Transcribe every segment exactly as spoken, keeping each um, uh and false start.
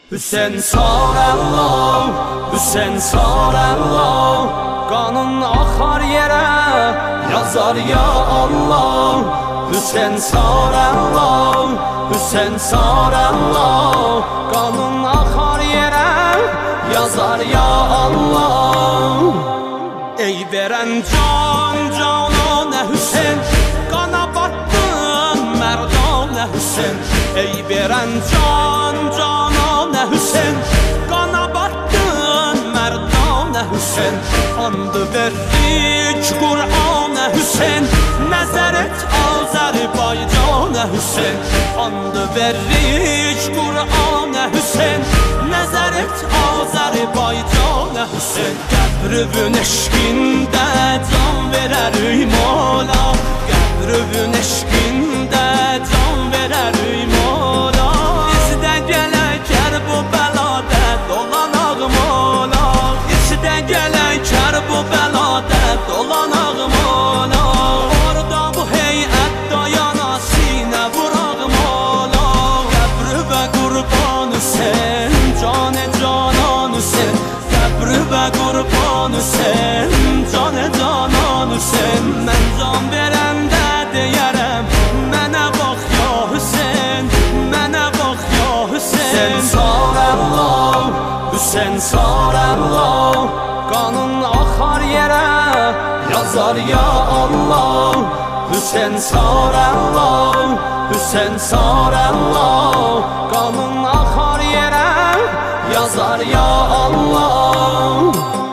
Hüseyin Sarallah, Hüseyin Sarallah, kanın akar yere yazar ya Allah. Hüseyin Sarallah, Hüseyin Sarallah, kanın akar yere yazar ya Allah. Ey veren can canane Hüseyin, kana battın merdane Hüseyin. Ey veren can canane Hüseyin, kana battın merdane Hüseyin. Andı verdik Kur'an'a Hüseyin, nazar et Azerbaycan'a Hüseyin. Andı verdik Kur'an'a Hüseyin, nazar et Azerbaycan'a Hüseyin. Qəbrüvün eşkində can verərik mola, qəbrüvün eşkində can verərik mola. İşdə gələk kərb-u bəladə dolanaq mola, İşdə gələk kərb-u bəladə dolanaq mola. Orada bu heyət dayana sinə vuraq mola. Qəbrüvə qurban Hüseyin, canə canan Hüseyin. Qəbrüvə qurban Hüseyin, canə canan Hüseyin. Mən can verəndə deyərəm, mənə bax ya Hüseyin, mənə bax ya Hüseyin. Hüseyin Sarallah, Hüseyin Sarallah, kanın akar yere yazar ya Allah. Hüseyin Sarallah, Hüseyin Sarallah, kanın akar yere yazar ya Allah.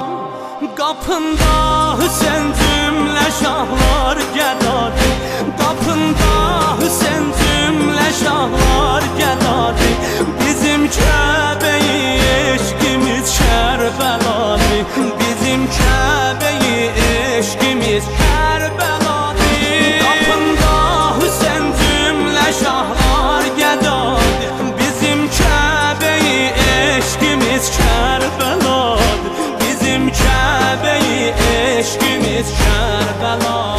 Qapında Hüseyin cümlə şahlar gədadı, qapında Hüseyin cümlə şahlar gədadı. Bizim Kəbəyi eşkimiz Kərbəladı, bizim Kəbəyi eşkimiz Kərbəladı. Qapında Hüseyin cümlə şahlar gədadı, bizim Kəbəyi eşkimiz Kərbəladı, bizim Kəbəyi eşkimiz Kərbəladı.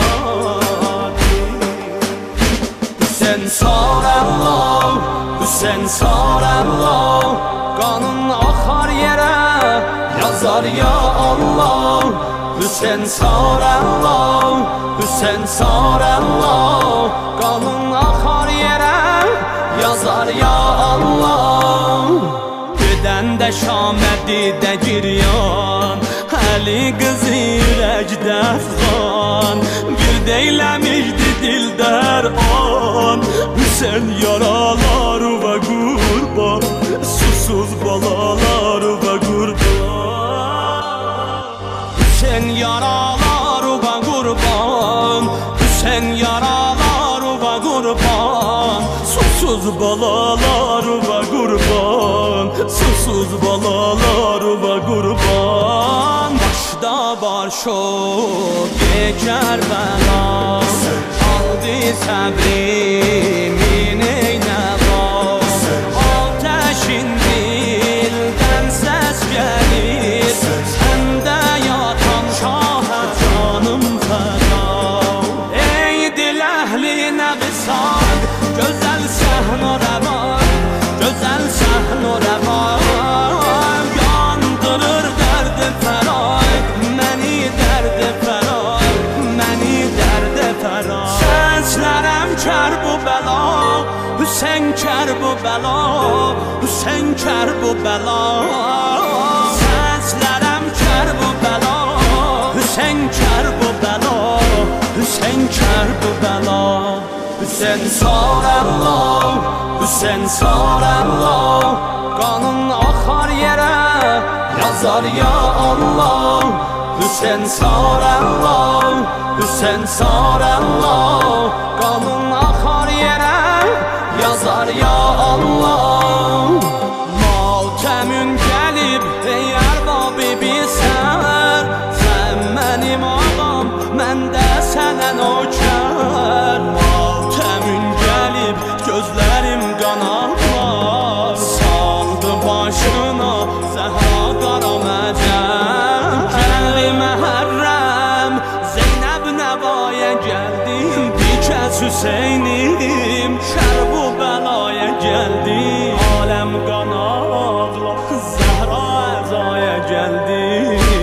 Hüseyin Sarallah, Hüseyin Sarallah, kanın akar yere yazar ya Allah. Hüseyin Sarallah, Hüseyin Sarallah, kanın akar yere yazar ya Allah. Gedəndə Şamədidə giryan, Əli qız ürəkdə əfqan. Bir deyləmişdi dildər an, Hüseyin yaralar və qurban, susuz balalar və qurban. Hüseyin yaralar və qurban, Hüseyin yaralar və qurban, susuz balalar və qurban, susuz balalar və qurban. Başda var şok Kərbəla, aldı səbrimin eynə var. Ateşin dildən səs gəlir, səndə yatan şahə canım fəda. Ey dil əhlinə qısaq, gözəl səhnə rəvan, gözəl səhnə rəvan. Yandırır dərdi fəraq, məni dərdi fəraq, məni dərdi fəraq. Səslərəm kərb-u bəla, Hüseyin kərb-u bəla, Hüseyin kərb-u bəla. Səslərəm kərb-u bəla, Hüseyin kərb-u bəla, Hüseyin kərb-u bəla. Hüseyin Sarallah, Hüseyin Sarallah, kanın akar yere yazar ya Allah. Hüseyin Sarallah, Hüseyin Sarallah, kanın akar yere yazar ya Allah. Matəmün gəlib ey ərbabi bilsən, sən mənim ağam, mən də sənə nökər. Matəmün gəlib gözlərim qanatlar, saldı başına Zəhra qara məcəm. Gəldi Məhərrəm Zeynəb nəvaya, gəldim bir kəs Hüseynim, şərb-u bəlaya gəldim. Aləm qanat beni